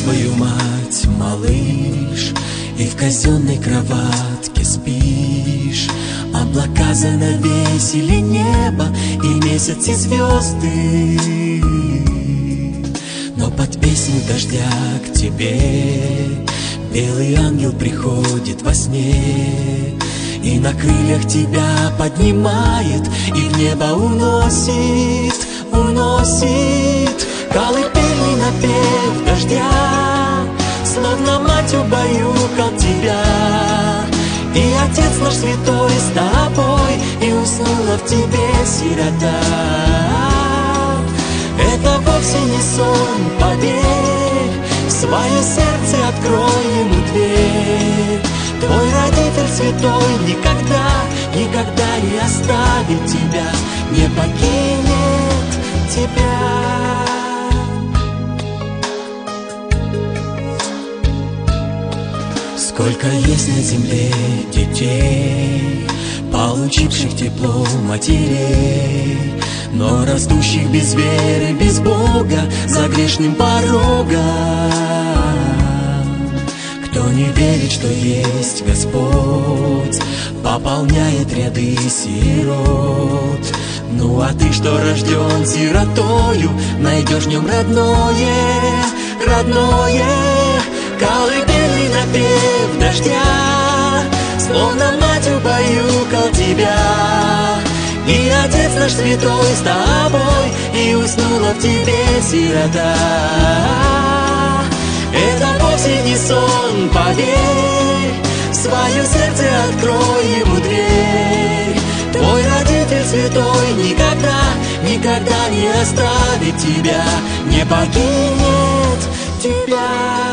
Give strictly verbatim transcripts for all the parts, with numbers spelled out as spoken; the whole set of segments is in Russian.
свою мать, малыш, и в казенной кроватке спишь. Облака занавесили небо, и месяц, и звезды. Но под песню дождя к тебе белый ангел приходит во сне, и на крыльях тебя поднимает, и в небо уносит, уносит. Колыбельный напев дождя, словно мать убаюкал тебя. И Отец наш святой с тобой, и уснула в тебе сирота. Это вовсе не сон, поверь, в свое сердце открой ему дверь. Твой родитель святой никогда, никогда не оставит тебя, не покинет тебя. Сколько есть на земле детей, получивших тепло матерей, но растущих без веры, без Бога, за грешным порогом. Кто не верит, что есть Господь, пополняет ряды сирот. Ну а ты, что рожден сиротою, найдешь в нем родное, родное. Колыбельный напев дождя, словно мать убаюкал тебя. И Отец наш святой с тобой, и уснула в тебе сирота. Это вовсе не сон, поверь, в свое сердце открой ему дверь. Твой родитель святой никогда, никогда не оставит тебя, не покинет тебя.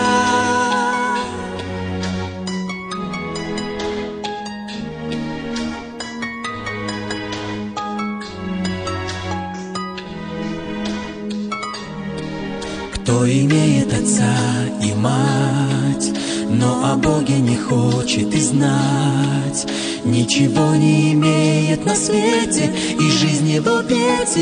Кто имеет отца и мать, но о Боге не хочет и знать, ничего не имеет на свете, и жизнь его беден.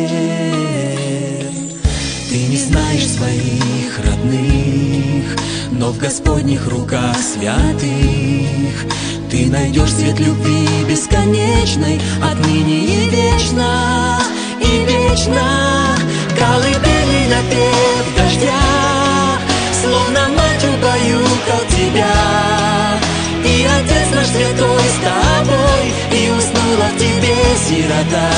Ты не знаешь своих родных, но в Господних руках святых ты найдешь свет любви бесконечной, отныне и вечно, и вечно. Колыбельный напев дождя, словно мать убаюкал тебя. И Отец наш святой с тобой, и уснула в тебе сирота.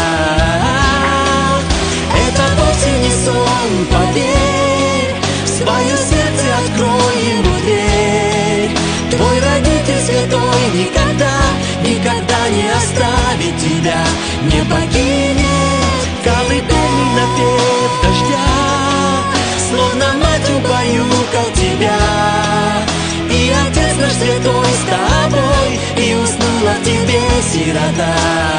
Это вовсе не сон, поверь, в свое сердце открой ему дверь. Твой родитель святой никогда, никогда не оставит тебя, не покинет. Колыбельный напев дождя, словно мать убаюкал тебя. И Отец наш святой с тобой, и уснула в тебе сирота.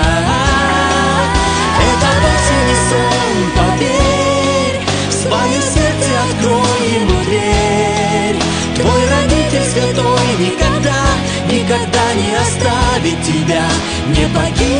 Это вовсе не сон, поверь, в свое сердце открой ему дверь. Твой родитель святой никогда, никогда не оставит тебя, не покинет.